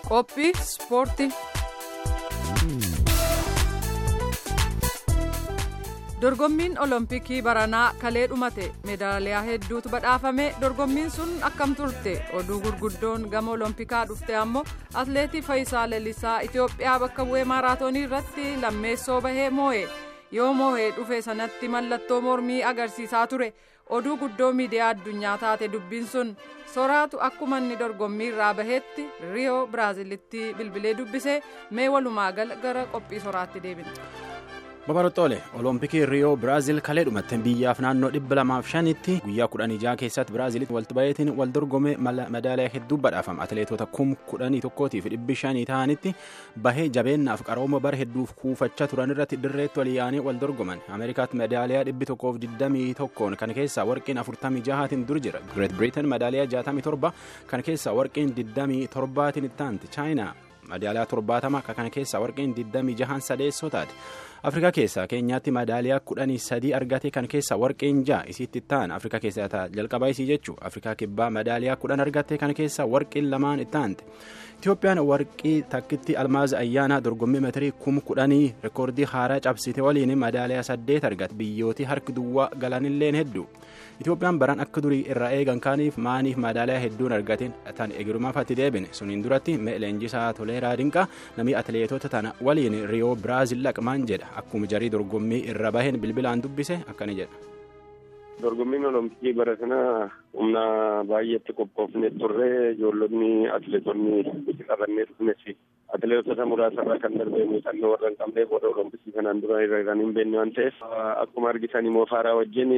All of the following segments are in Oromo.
Qophii ispoortii. Dorgommiin Olompikii baranaa kalee dhumate meedaaliyaa hedduutu badhaafame. Dorgommiin sun akkam turte? Oduu gurguddoon gama Olompikaa dhufte ammoo atileetii Fayyisaa Leellisaa Itoophiyaa bakka bu'ee maaraatoonii irratti lammeessoo bahee moo'e. Yoo moo'ee dhufe sanatti mallattoo mormii agarsiisaa ture. Oduu guddoo miidiyaa addunyaa taate dubbiin sun soraatu akkuma inni dorgommii irraa baheetti Riyoo Biraazilitti bilbilee dubbise. Mee walumaa gara qophii soraatti deebina. Babaroottoole Olompikii Riyoo Biraazil kalee dhumatte biyyaaf naannoo 205tti guyyaa 16 keessatti Biraazilitti walitti baheetiin wal dorgome madaaliyaa hedduu badhaafama. Atileetota 11,500 ta'anitti bahee jabeennaaf qarooma bara hedduuf kuufachaa turan irratti dirreetti wal yaa'anii wal dorgoman. Ameerikaatti madaaliyaa 121 kan keessaa warqiin 46tiin dur jira. Great Britain madaaliyaa 67 kan keessaa warqiin 27tiin itti aanti. Chaayinaa madaaliyaa 70 kan keessaa warqiin 26 sadeessoo taate. Afrikaa keessaa Keenyaatti madaaliyaa 13 argate kan keessaa warqeen 6 isiitti ta'an Afrikaa keessaa jalqabaa isii jechuu. Afrikaa kibbaa madaaliyaa 10 argate kan keessaa warqeen 2 itti aante. Itoophiyaan warqii takkitti Almaaz Ayyaanaa dorgommii meetirii 10,000 reekoordii haaraa cabsite waliin madaaliyaa 8 argate. Biyyooti harki duwwaa galanilleen hedduu. Itoophiyaan baran akka durii irraa eegan kaaniif maaniif madaaliyaa hedduun argateen tan eegirumaaf atti deebine. Suniin duratti Leenjisaa Toleeraa Dinqaa namni atileetota tana waliin Riyoo Biraazil laqmaan jedha. Akkuma jarii dorgommii irra baheen bilbilaan dubbise akkana jedha. Dorgommiin Olompikii bara kana humna baay'eetti qophoofne turre. Ijoollonni atileetonni qabannee dhufnes atileetota muraasarraa kan darbee muuxannoo warra hin qabneef warra Olompikii kanaan dura irra hin beekne waan ta'eef akkuma argitan immoo faaraa wajjin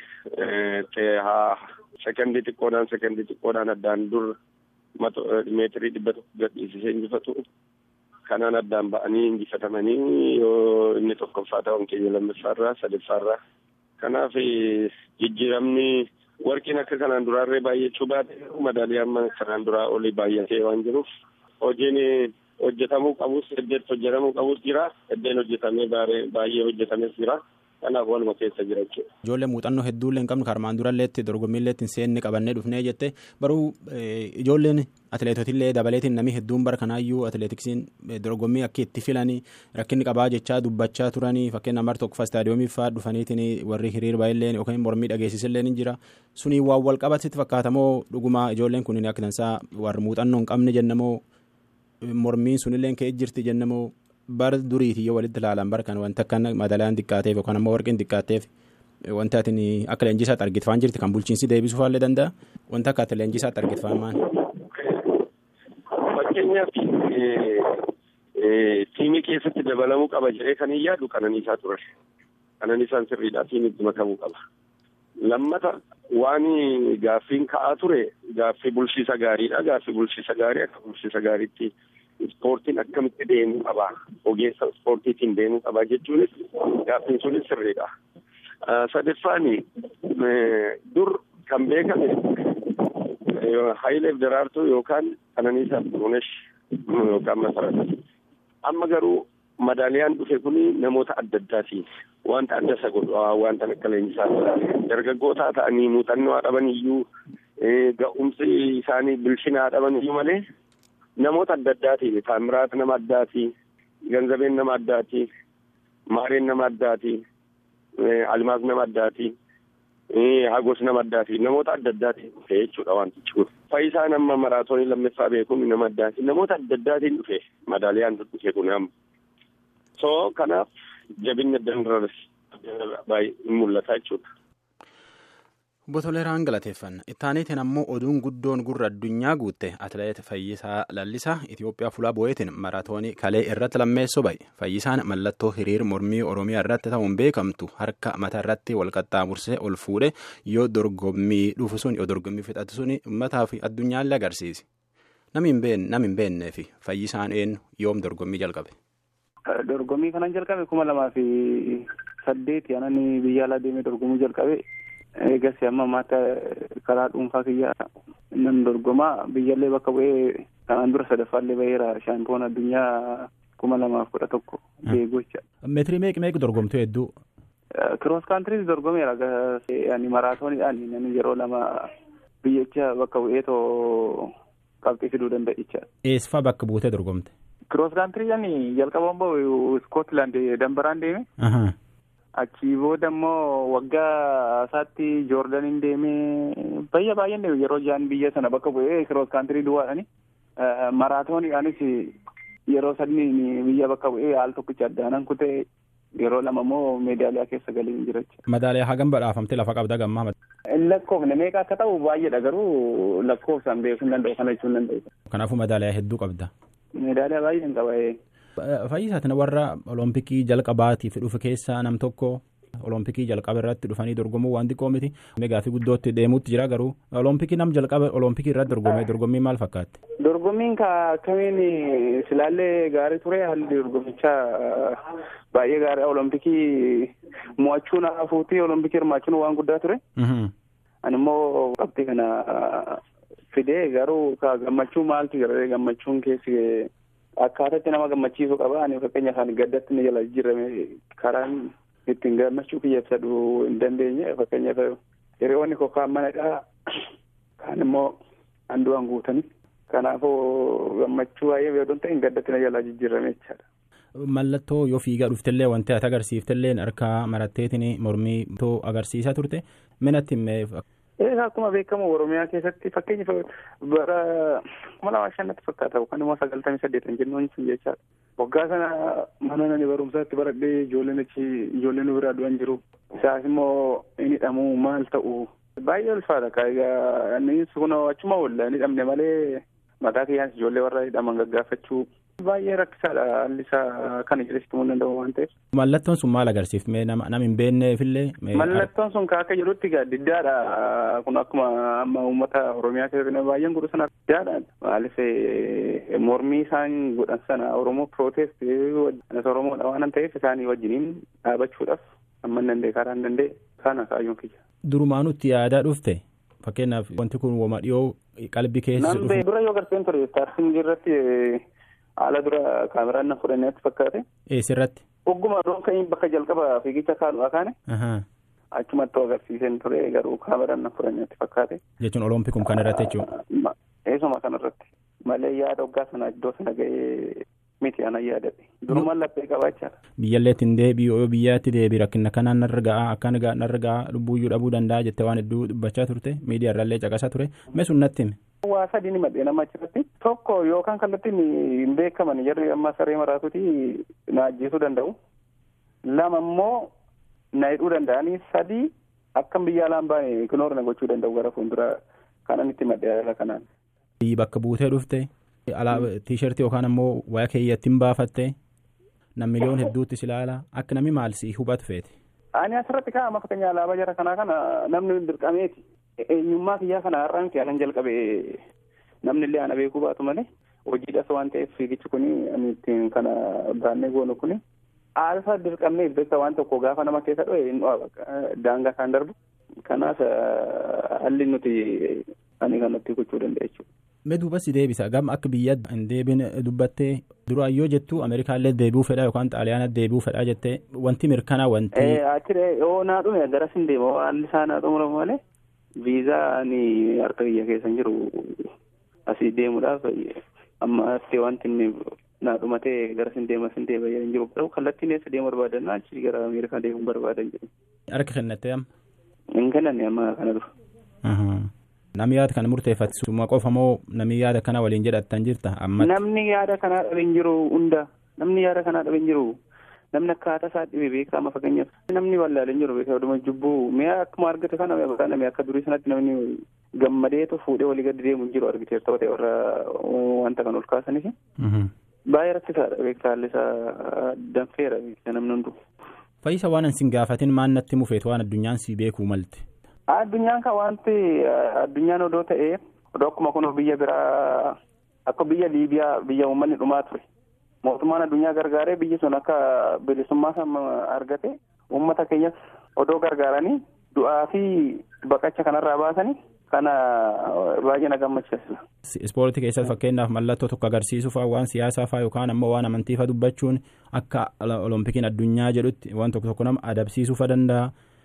sekondii xiqqoodhaan addaan dur meetirii 100 gadhiisisee injifatu. Kanaan addaan ba'anii injifatamanii yoo inni tokkoffaa ta'uun keenya lammaffaarraa sadaffaarraa. Kanaaf jijjiiramni warqiin akka kanaan duraarree baay'achuu baate madaaliyaan kanaan duraa olii baay'atee waan jiruuf hojiin hojjetamuu qabus heddeetti hojjetamuu qabus jira. Heddeen hojjetamee baay'ee hojjetames jira. Kanaaf waluma keessa jira jechuudha. Ijoollee muuxannoo hedduullee hin qabnu karmaan duralleetti dorgommiilleetti hin seenne qabannee dhufnee jette baruu ijoolleen atileetotillee dabaleetiin namni hedduun bara kanaayyuu atileetiksiin dorgommii akka itti filanii rakkinni qabaa jechaa dubbachaa turanii fakkeenya namar tokko istaadiyoomii fa'aa dhufaniitiin warri hiriir baay'illee yookaan mormii dhageessisillee ni jira. Sunii waan wal qabatti fakkaatamoo dhugumaa ijoolleen kun akka tansaa warri muuxannoo hin qabne jennamoo mormiin sunillee ka'ee jirti jennamoo. Bara duriitii yoo walitti ilaalan bara kan wanta akka madaalaan xiqqaateef yookaan ammoo warqeen xiqqaateef wanta ati akka leenjisaatti argitfaan jirti kan bulchiinsi deebisuu faallee danda'a. Wanta akka ati leenjisaatti argitfaan maali? Fakkeenyaaf tiimii keessatti dabalamuu qaba jedhee kan hin yaadu Qananiisaa ture. Qananiisaan sirriidhaa tiimiitti makamuu qaba. Lammata waan gaaffiin ka'aa ture gaaffii bulchiisa gaariidha. Gaaffii bulchiisa gaarii akka bulchiisa gaariitti. Ispoortiin akkamitti deemuu qaba? Ogeessa ispoortiitiin deemuu qaba jechuunis gaaffiin sunis sirriidha. Sadaffaan dur kan beekame Hayileef Daraartuu yookaan Qananiisaa Xurunesh yookaan Masarata. Amma garuu madaaliyaan dhufe kun namoota adda addaati. Wanta adda isa godhu wanta akka leenjisaa dargaggootaa ta'anii muuxannoo dhaban iyyuu ga'umsi isaanii bilchinaa dhaban iyyuu malee. Namoota adda addaati. Taamiraat nama addaati. Ganzabeen nama addaati. Maareen nama addaati. Almaaz nama addaati. Hagos nama addaati. Namoota adda addaati dhufe jechuudha wantichi kun. Fayyisaan amma maraatoonii lammaffaa beekuun nama addaati. Namoota adda addaatiin dhufe madaaliyaan dhufe kun amma. So kanaaf jabinni adda baay'ee mul'ata jechuudha. Obbo Toleeraan galateeffanna. Ittaaniitiin ammoo oduun guddoon gurra addunyaa guutte atileet Fayyisaa Leellisaa Itoophiyaa fuula bo'eetiin maraatoonii kalee irratti lammeessoo ba'e. Fayyisaan mallattoo hiriir mormii Oromiyaa irratti ta'uun beekamtu harka mataa irratti wal qaxxaamursee ol fuudhe yoo dorgommii dhufu sun yoo dorgommii fixatu sun uummataa fi addunyaallee agarsiise. Nami hin beennee fi Fayyisaan eenyu yoom dorgommii jalqabe? Dorgommii kanan jalqabe 2008 anani biyya alaa deemee dorgomuu jalqabe. Eegas amma maata karaa dhuunfaa kiyyaa nan dorgomaa biyyallee bakka bu'ee kanaan dura sadaffaallee baheera shaampiyoona addunyaa 2011 beegocha. Meetirii meeqa dorgomtu hedduu? Kiroos kaantiriis dorgomeera maraatooniidhaan namni yeroo lama biyyicha bakka bu'eetoo qabxii fiduu danda'icha. Eessifaa bakka buutee dorgomte? Kiroos kaantiriidhaan jalqabaan bahu Iskootlaand Dambaraan deeme. Achii booda immoo waggaa isaatti Joordaniin deemee baay'een deeme yeroo jaan biyya sana bakka bu'ee kiroos kaantirii duwwaadhaani. Maraatooniidhaanis yeroo sadii biyya bakka bu'ee al tokkicha addaanan kutee yeroo lama immoo meedaaliyaa keessa galee jira. Madaaliyaa hagam badhaafamte lafa qabda gammaa? Lakkoofne meeqa akka ta'u baay'eedha garuu lakkoofsaan beekuu hin danda'u kana jechuun danda'u. Kanaafuu madaaliyaa hedduu qabda. Meedaaliyaa baay'een qaba. Fayyisaatiin warra olompikii jalqabaatiif dhufe keessaa nam tokko olompikii jalqaba irratti dhufanii dorgomuu waan xiqqoo miti. Gaaffii guddootti deemuutti jira garuu olompikii nam jalqaba olompikii irratti dorgommii maal fakkaatti? Dorgommiin akkamiin silaallee gaarii ture haalli dorgommichaa baay'ee gaarii olompikii mo'achuun hafuutii olompikii hirmaachuun waan guddaa ture. Ani immoo qabxii kana fidee garuu gammachuu maaltu jira gammachuun keessi akkaataatti nama gammachiisuu qaba. Ani fakkeenya isaan gaddatti ni jala jijjiirame karaan ittiin gammachuu kiyya ibsadhu hin dandeenye. Fakkeenyaaf hiriyoonni kokkaan manadhaa kaan immoo handu'an guutanii. Kanaafuu gammachuu baay'ee beekuun ta'in gaddatti na jala jijjiirame jechaadha. Mallattoo yoo fiigaa dhuftellee wanti ati agarsiiftellee harkaa maratteetiin mormii agarsiisaa turte minatti himee. Akkuma beekamu Oromiyaa keessatti fakkeenyaaf bara 2005 fakkaata yookaan immoo 98 jennuun sun jechaadha. Waggaa sana mana nani barumsaatti baradhee ijoolleen biraa du'an jiru. Isaas immoo inni hidhamuu maal ta'u baay'ee ulfaata kaayigaa inni kun achuma oolla inni hidhamne malee mataa kiyyaan ijoollee warra hidhaman gaggaafachuu baay'ee rakkisaadha haalli isaa kana jedhesitu mun danda'u waan ta'eef. Mallattoon sun maal agarsiifte nama hin beekneefillee? Mallattoon sun akka jedhutti diddaadha kun akkuma amma uummata Oromiyaa keessatti baay'een godhu sana diddaadha. Maaliif mormii isaan godhan sana Oromoo protest Oromoodha waan ta'eef isaanii wajjiniin dhaabachuudhaaf amma hin danda'e karaa hin danda'e kana kaayyoon kiyya. Durumaanutti yaadaa dhufte fakkeenyaaf wanti kun wama dhiyoo qalbii keessa dhufu. Dura yoo garteen ture taarsiin irratti haala dura kaameraan na fudhanneetti fakkaate. Eessirratti? Ogguma roon bakka jalqaba fiigicha kaadhu kaane. Achumatti agarsiiseen ture garuu kaameraan na fudhanneetti fakkaate. Jechuun olompikuma kana irratti jechuudha. Eesuma kana irratti malee yaada waggaa sana iddoo sana ga'ee miti ana yaadadhe. Durumaan laphee qabaachaadha. Biyyallee ittiin deebi'u biyyaatti deebi rakkina kanaan narra ga'a akka narra ga'a lubbuuyyuu dhabuu danda'a jettee waan hedduu dubbachaa turte miidiyaa irraallee caqasaa ture mee sun natti hime. Waa sadii ni madde nama achirratti tokko yookaan kallattiin hin beekaman jarri amma saree maraatuuti na ajjeesuu danda'u. Lama immoo na hidhuu danda'anii sadii akkam biyya alaan baane kinoor na gochuu danda'u gara fuuldura kanan itti madde haala kanaan. Bakka buutee dhufte tiishartii yookaan ammoo waya keeyyattiin baafatte nam miliyoon hedduutti silaala akka namni maal si hubatu feete. Ani asirratti kaa'ama fakkeenya alaabaa jara kanaa kana namni dirqameeti. Eenyummaa kiyyaa kana har'aan kiyaalan jalqabee namni illee ana beekuu baatu malee hojiidhas waan ta'eef fiigichi kuni ani ittiin kana baannee goonu kuni aalfa dirqamnee beekta waan tokko gaafa nama keessa dho'e hin dho'a daangaa isaan darbu. Kanaaf haalli nuti ani kanatti gochuu danda'a jechuudha. Mee duuba si deebisa gama akka biyya hin deebiin dubbattee duraan yoo jettu Ameerikaallee deebi'uu fedha yookaan Xaaliyaana deebi'uu fedha jettee wanti mirkanaa wanti. Achiree yoo naa dhume garas hin deema haalli isaa naa xumuramu malee viizaa ni harka biyya keessa jiru asii deemuudhaaf amma asii wanti inni naa dhumatee garas hin deema hin jiru garuu kallattiin eessa deemu barbaadan achi gara Ameerikaa deemuu barbaadan jedhu. Harka kennattee amma? Hin kennanne amma kana dura. Namni yaada kana murteeffatu suma qofa moo namni yaada kana waliin jedhattan jirta amma? Namni yaada kana dhabeen jiru hunda namni yaada kana dhabeen jiru namni akkaataa isaa dhibee beekama fakkeenyaaf namni wallaaleen jiru beekama jubbuu mi'a akkuma argate kana namni akka durii sanatti namni gammadeetu fuudhee walii gadi deemu jiru argiteef ta'e warra wanta kan ol kaasaniif. Baay'ee rakkisaadha beektaa haalli isaa danfeera beektaa namni hundu. Fayyisa waan ansin gaafatin maan natti mufeetu waan addunyaan si beekuu malte. Addunyaan kan wanti addunyaan odoo ta'ee odoo akkuma kun biyya biraa akka biyya Liibiyaa biyya uummanni dhumaa ture. Mootummaan addunyaa gargaaree biyyi sun akka bilisummaa sama argate uummata keenyas odoo gargaaranii du'aa fi baqacha kanarraa baasanii kana baay'ee na gammachiisa. Ispoortii keessatti fakkeenyaaf mallattoo tokko agarsiisuuf waan siyaasaa fa'aa yookaan ammoo waan amantii fa'aa dubbachuun akka olompikiin addunyaa jedhutti waan tokko nama adabsiisuuf danda'a.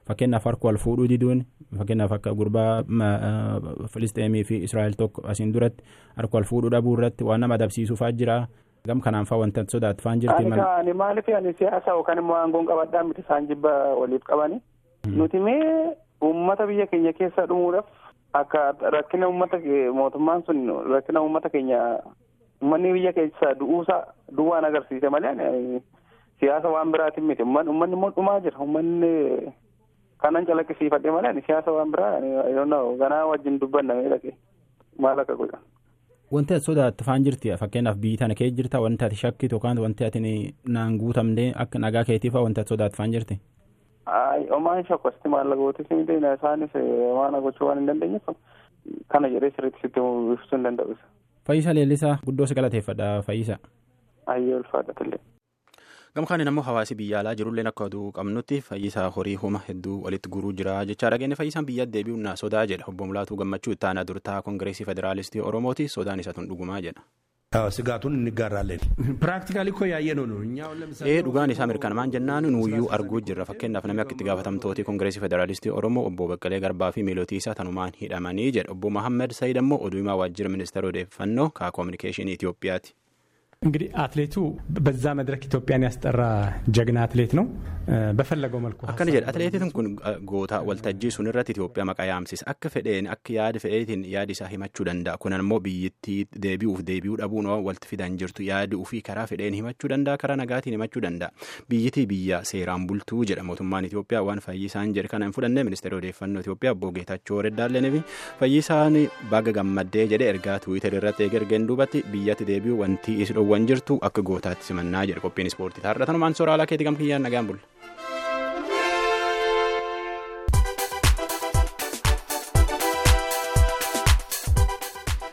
fakkeenyaaf harka wal fuudhuu diduun fakkeenyaaf akka gurbaa Filisteemii fi Israa'el tokko asiin duratti harka wal fuudhuu dhabuu irratti waan nama adabsiisuufaa jira. Gam kanaan fa'aa wanta sodaatu fa'aan jirti. Ani maaliif ani siyaasa yookaan immoo aangoon qabadhaa miti isaan jibba waliif qabani. Nuti mee uummata biyya keenya keessa dhumuudhaaf akka rakkina uummata mootummaan sun rakkina uummata keenya uummanni biyya keessa duwwaan agarsiise malee siyaasa waan biraatiin miti. Uummanni immoo dhumaa jira. Uummanni kanan calaqqisiifadhe malee siyaasa waan biraa ganaa wajjin dubbannamee dhaqee maal akka godhan. Wanti ati sodaattu fa'aan jirti fakkeenyaaf biyyi tana kee jirta wanti ati shakkitu yookaan wanti ati naan guutamnee akka nagaa keetiif wanti ati sodaattu fa'aan jirti. Omaan shakkoosti maallaqootis miti isaanis waan gochuu waan hin dandeenyeef kana jedhee sirriitti sitti ibsuu hin danda'u. Fayyisaa Leellisaa guddoo si galateeffadha Fayyisaa. Ayyee ulfaadhatillee. Gam kaaniin ammoo hawaasi biyya alaa jirullee akka oduu qabnutti Fayyisaa horii homa hedduu walitti guruu jira jechaa dhageenye Fayyisaan biyya deebi'uun na sodaa jedha obbo Mulaatuu Gammachuu itti aanaa durtaa Kongireesii Federaalistii Oromooti sodaan isa tun dhugumaa jedha. Sigaatuun inni gaarraaleen. Piraaktikaalii koo yaa'ee noonu. Dhugaan isaa mirkanaa'aan jennaan nuuyyuu arguu jirra fakkeenyaaf namni akka itti gaafatamtooti Kongireesii Federaalistii Oromoo obbo Baqqalee Garbaa fi miilootii isaa tanumaan hidhamanii jedha obbo Mahammed Sayid ammoo oduu himaa waajjira ministeera odeeffannoo koominikeeshinii Itoophiyaati. እንግዲህ አትሌቱ በዛ መድረክ ኢትዮጵያን ያስጠራ ጀግና አትሌት ነው በፈለገው መልኩ አከነ ጀድ አትሌቲን ኩን ጎታ ወልተጂ ሱንረት ኢትዮጵያ መቃያምሲስ አከ ፈዴን አከ ያድ ፈዴቲን ያድ ሳሂማቹ ደንዳ ኩነንሞ ቢይቲ ዴቢው ዳቡ ነው ወልት ፊዳን ጅርቱ ያድ ኡፊ ከራ ፈዴን ሂማቹ ደንዳ ከራ ነጋቲን ሂማቹ ደንዳ ቢይቲ ቢያ ሴራን ቡልቱ ጀደ ሞቱማን ኢትዮጵያ ዋን ፈይሳን ጀድ ከናን ፉደነ ሚኒስቴር ኦዴፈኖ ኢትዮጵያ ቦጌታቸው ወረዳለነቢ ፈይሳን ባገጋመደ ጀደ ኤርጋ ትዊተር ረተ ገርገንዱበት ቢያት ዴቢው ወንቲ ኢስዶ wanjirtu akka gootaatti simannaa jedha qophiin ispoortii taarratan maan sooraalaa keetii gam kiyyaan nagaan bulla.